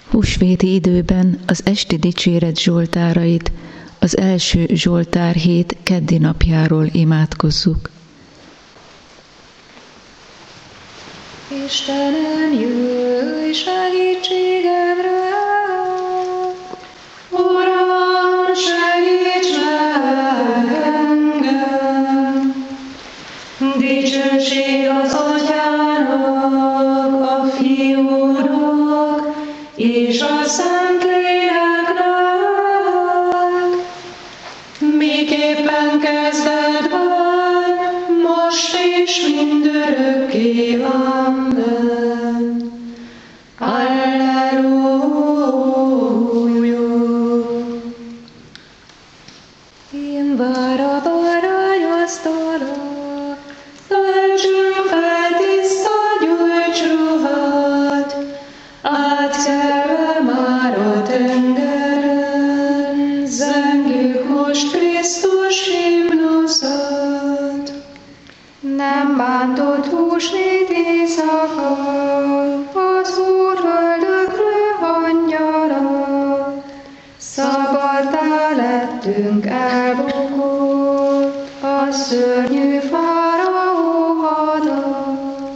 Húsvéti időben az esti dicséret zsoltárait az első Zsoltár hét keddi napjáról imádkozzuk. Istenem, jöjj segítségemre! Uram, segíts meg engem! Dicsőség az Atyának, a Fiúnak és a Szentléleknek, miképpen kezdetben, most és mindörökké. Amen. Alleluja. Én vár a bárányasztalra, töltsünk fel tiszta gyümölcsruhát, átkelve már a tengeren, zengjük most Krisztus himnuszát. Nem bántott húsvét éjszaka, az Úr földökről angyala, szabaddá lettünk elbukott, a szörnyű fáraó hada.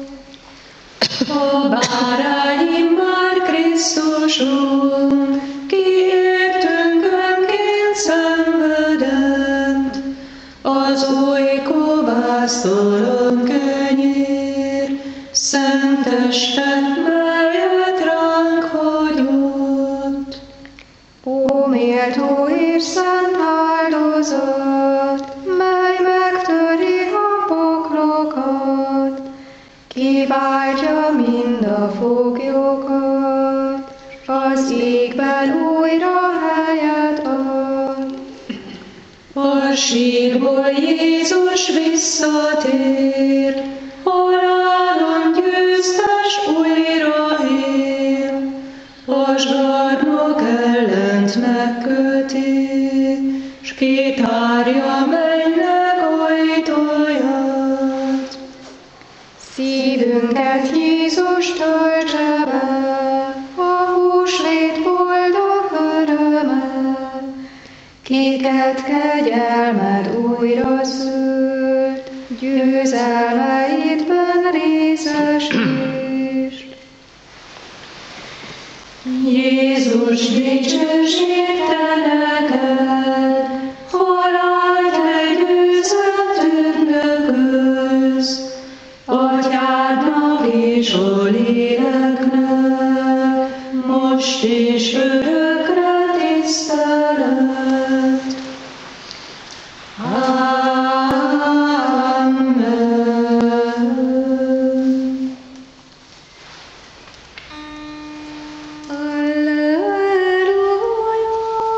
A bárány immár Krisztusunk, ki értünkönként szenvedett, az új kovásztalan kenyér, szent testet, melyet ránk hagyott. Ó, méltó és szent áldozat, mely megtöri a poklokat, kiváltja mind a foglyokat, az égben újra helyet ad. A sírból Jézus visszatér, halálon győztes újra él, a zsarnok ellent megköti, s kitárja mennyek ajtaját. Szívünket Jézus töltse be, a húsvét boldog örömmel, kiket kegyelmed újra szült, győzelmeidben részesítsd. Jézus, dicsőség te neked, halált legyőzött ünnököz, Atyádnak és a Léleknek, most és örökre tisztelet. Amen. Alleluja,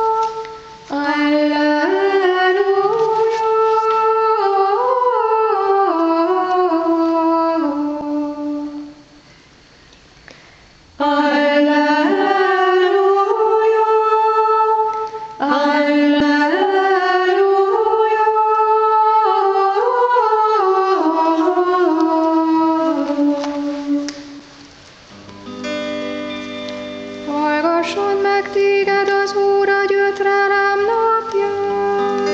hallgasson meg téged az Úr a gyötrelem napján.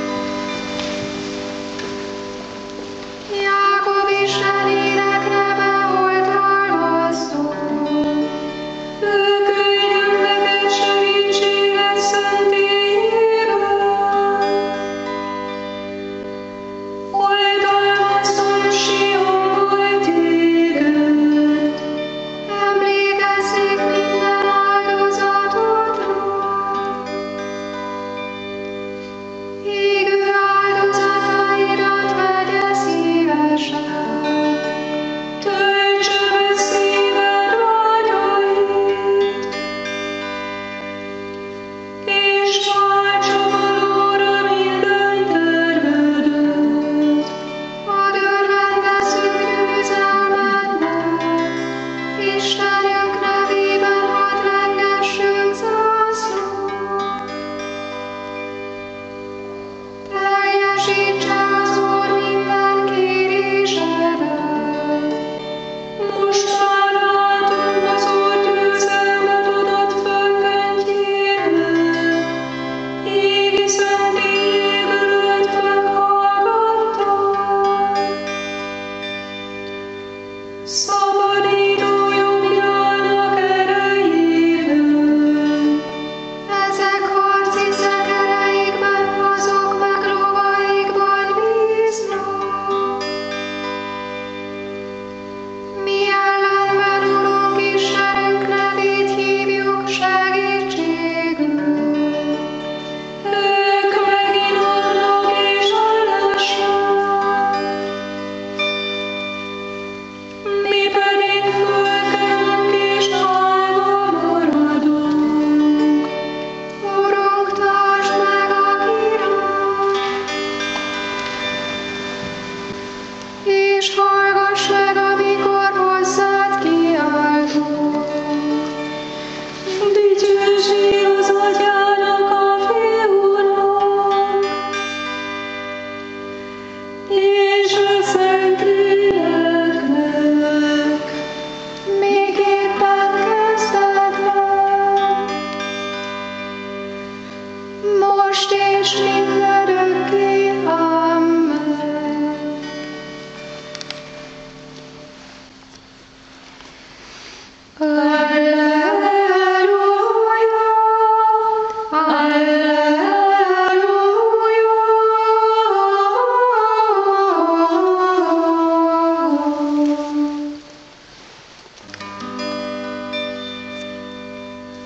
Jákob Istenének neve oltál gazdag, ő küldjön neked segítséget szentélyében. Oltalmazzon Sionból téged, emlékezzék minden áldozatodra.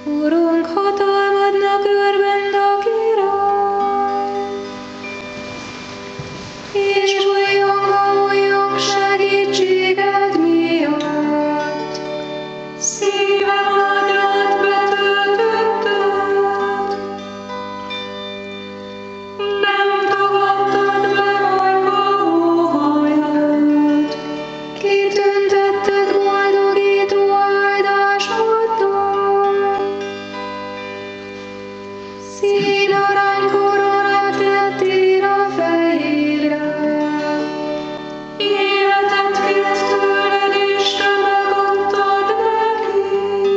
Urunk, hatalmadnak örvend a király, és újjong segítséged miatt. Szívem ágyat betöltötted, nem tagadtad be majka óhajat, kitüntetted boldogító áldásoddal. Szín aranykoronát tettél a fejére, életet kért tőled, és te megadtad neki.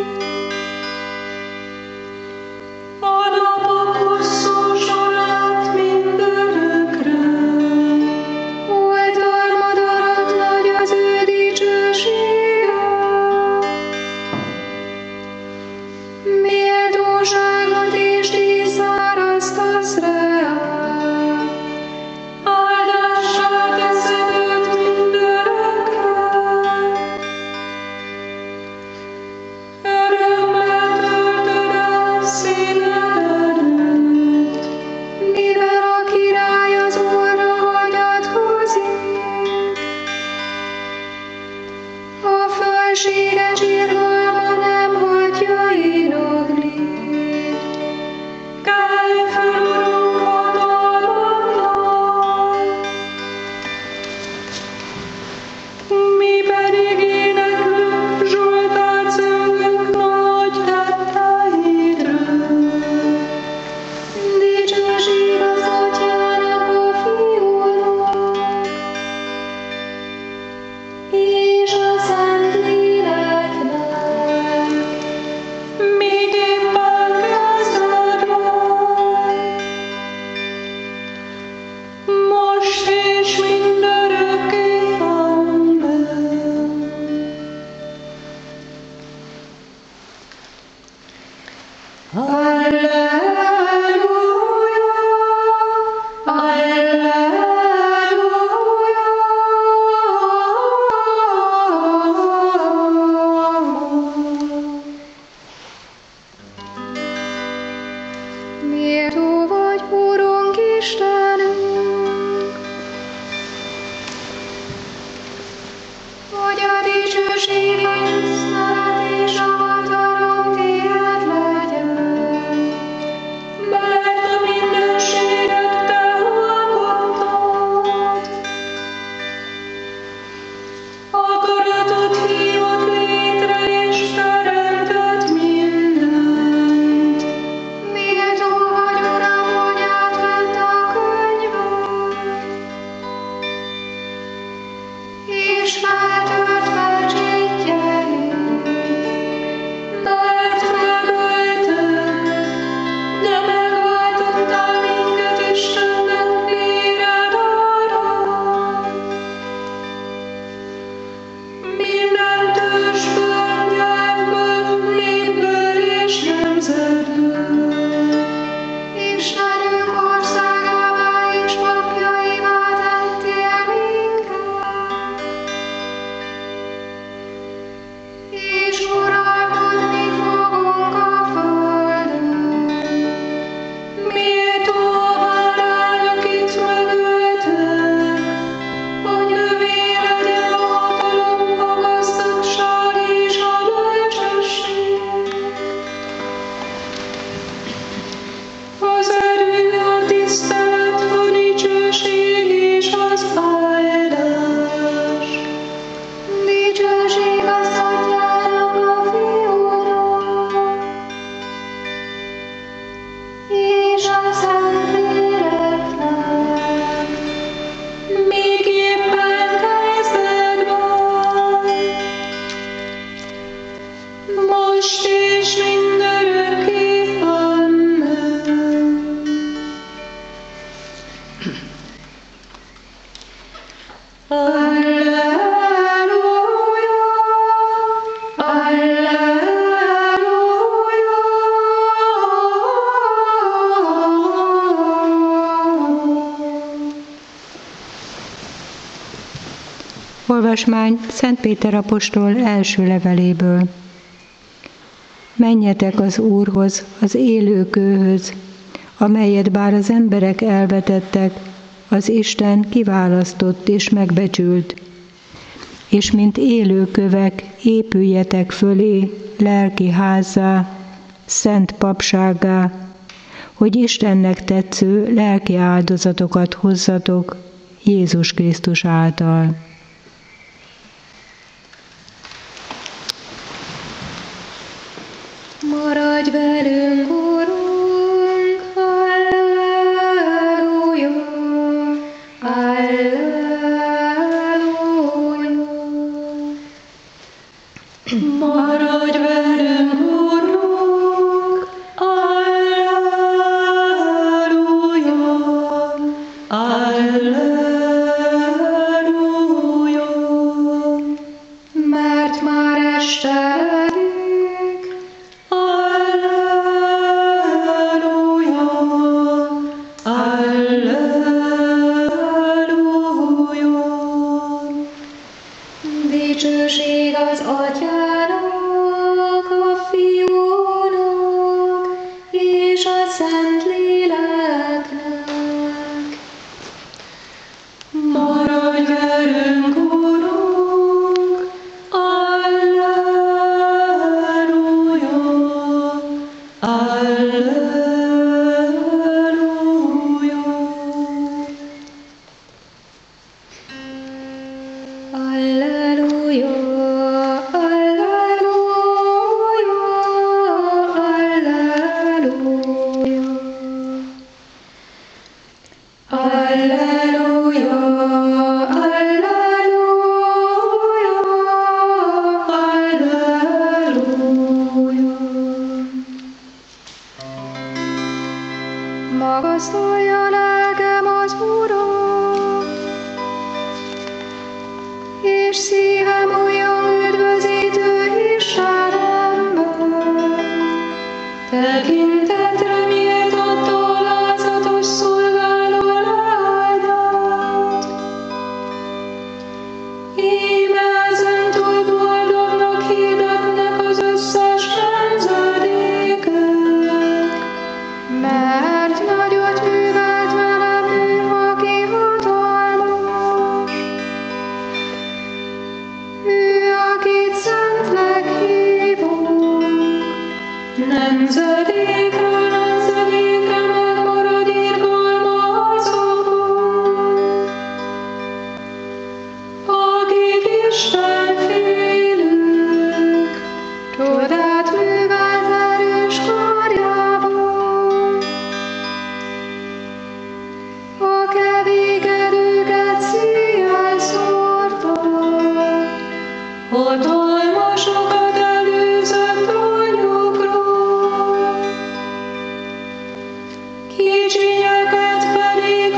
A napok hosszú sorát mindörökre, oltalmad alatt nagy az ő dicsősége. Méltóságot és dísz árasztasz rá, áldással teszed őt mindörökre. Örömmel töltöd el színedet, mivel a király az Úrra hagyatkozik. A fölséges irgalma nem hagyja inogni. Kelj föl, Urunk, hatalmaddal! Mi pedig éneklünk, Zsoltárt zengünk nagy tetteidről. Dicsőség az Atyának, a Fiúnak, és a Szentléleknek, miképpen kezded vagy, most és mindörökké. Amen. Alleluja, alleluja. Méltó vagy, Urunk Istenünk, hogy a dicsőség és tisztelet és a hatalom tiéd legyen, mert a mindenséget te alkottad. Akaratod hívott létre és teremtett mindent. Méltó vagy, Uram, hogy átvedd a könyvet, és feltört felcsétjeid, mert megöltek, de megváltottál minket Istennek véredára. Minden törzsből, nyelvből, népből és nemzetből, Istenünk országává és papjaivá tettél minket, és uralkodni fogunk a földön. Méltó a bárány, akit megöltek, hogy övé legyen a hatalom, a gazdagság és a bölcsesség. Az erő, a tisztelet, a dicsőség és az áldás. Dicsőség az Atyának, a Fiúnak, és a Szentléleknek, miképpen kezded vagy, most és mindörökké. Amen. Alleluja, alleluja. Olvasmány Szent Péter apostol első leveléből. Menjetek az Úrhoz, az élő kőhöz, amelyet bár az emberek elvetettek, az Isten kiválasztott és megbecsült. És mint élő kövek épüljetek fölé lelki házzá, szent papsággá, hogy Istennek tetsző lelki áldozatokat hozzatok Jézus Krisztus által. Maradj velünk, Urunk, halleluja, halleluja. Maradj velünk, Urunk, halleluja, halleluja. Mert már este dicsőség az Atyának, a Fiúnak és a Szentléleknek. Maradj velünk, Urunk, alleluja, alleluja. Alleluja, alleluja, alleluja. Alleluja, alleluja, alleluja. Magasztalja lelkem az Urat, és szívem újjong üdvözítő Istenemben. Tekintetre méltott alázatos szolgáló lányát. Íme ezentúl boldognak hirdetnek az összes nemzedékek, mert nagyot művelt velem ő, aki hatalmas. Ő, akit szentnek hívunk, nemzedékről nemzedékre megmarad irgalma azokon, akik Istenfélők, csodát művelt erős karjában. A kevékedőket széjjel szórta, hatalmasokat előzött anyjukról, kicsinyeket pedig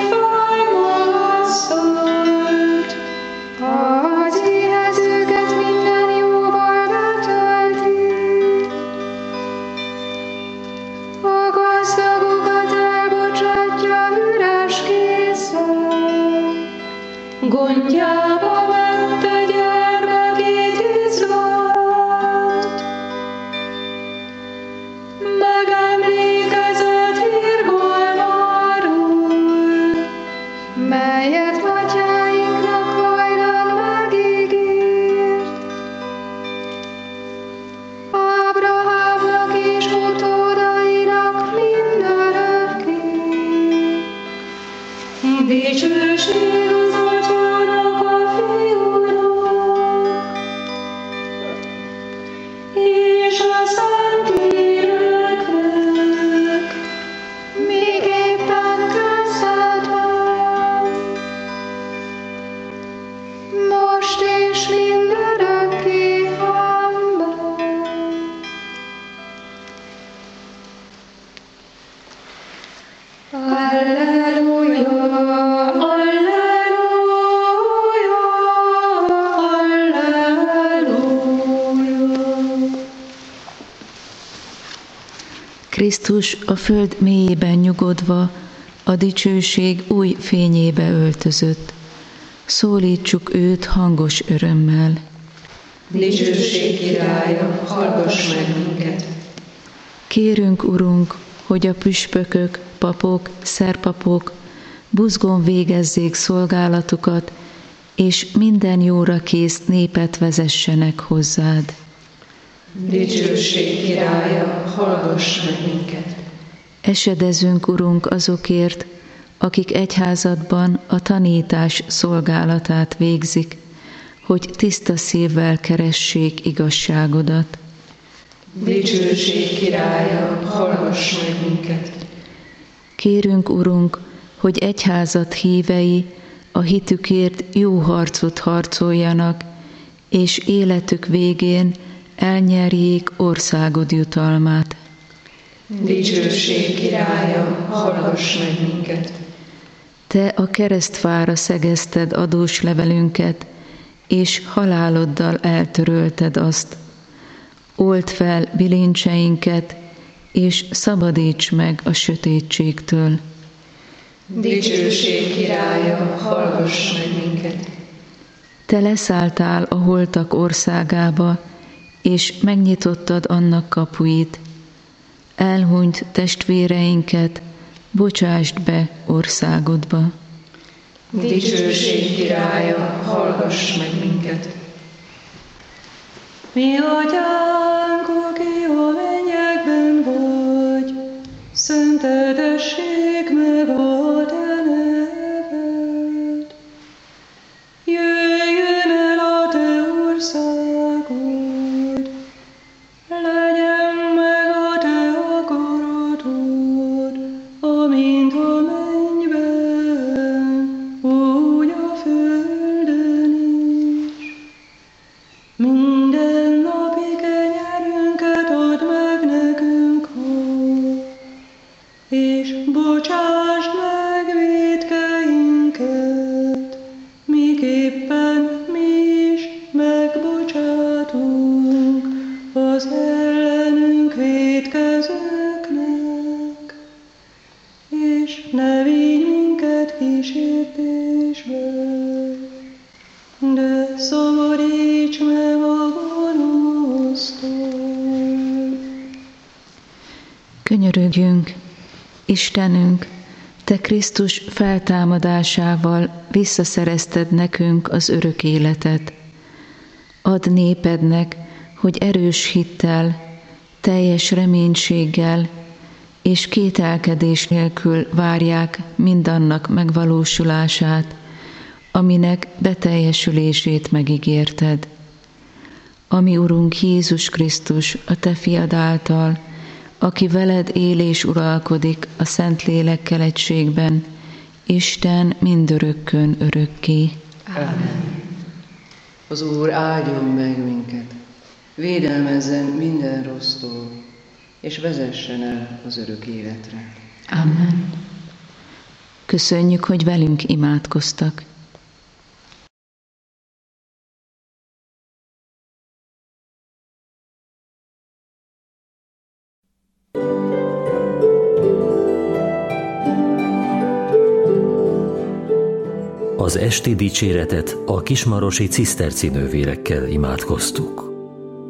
felmagasztalt, az éhezőket minden jóval betölti, a gazdagokat elbocsátja üres kézzel, gondjába vette gyermekét Izraelt. Megemlékezett irgalmáról, melyet atyáinknak hajdan megígért. Ábrahámnak és utódainak mindörökké. Dicsőség az Atyának, a Fiúnak és a Szentléleknek, miképpen kezdetben, most és mindörökké. Amen. Alleluja, alleluja, alleluja. Krisztus a föld mélyében nyugodva, a dicsőség új fényébe öltözött. Szólítsuk őt hangos örömmel. Dicsőség királya, hallgass meg minket! Kérünk, Urunk, hogy a püspökök, papok, szerpapok buzgón végezzék szolgálatukat, és minden jóra kész népet vezessenek hozzád. Dicsőség királya, hallgass meg minket! Esedezünk, Urunk, azokért, akik egyházadban a tanítás szolgálatát végzik, hogy tiszta szívvel keressék igazságodat. Dicsőség királya, hallgass meg minket! Kérünk, Urunk, hogy egyházad hívei a hitükért jó harcot harcoljanak, és életük végén elnyerjék országod jutalmát. Dicsőség királya, hallgass meg minket! Te a keresztfára szegezted adós levelünket, és haláloddal eltörölted azt. Old fel bilincseinket, és szabadíts meg a sötétségtől. Dicsőség királya, hallgass meg minket! Te leszálltál a holtak országába, és megnyitottad annak kapuit. Elhunyt testvéreinket, bocsásd be országodba. Dicsőség királya, hallgass meg minket! Mi atyánk, aki a mennyekben vagy, szentedessék meg a te neved. Jöjjön el a te országod, legyen meg a te akaratod, amint a mennyben, úgy a földön is. Minden napi kenyerünket add meg nekünk ma, és bocsásd meg vétkeinket, miképpen mi is megbocsátunk az ellenünk vétkezőknek, és ne vigy minket kísértésbe, de szabadíts meg a gonosztól. Könyörögjünk, Istenünk, Te Krisztus feltámadásával visszaszerezted nekünk az örök életet. Add népednek, hogy erős hittel, teljes reménységgel és kételkedés nélkül várják mindannak megvalósulását, aminek beteljesülését megígérted. Ami Urunk Jézus Krisztus, a Te fiad által, aki veled él és uralkodik a Szentlélekkel egységben, Isten mindörökkön örökké. Amen. Az Úr áldjon meg minket, védelmezzen minden rossztól, és vezessen el az örök életre. Amen. Köszönjük, hogy velünk imádkoztak. Az esti dicséretet a kismarosi ciszterci nővérekkel imádkoztuk.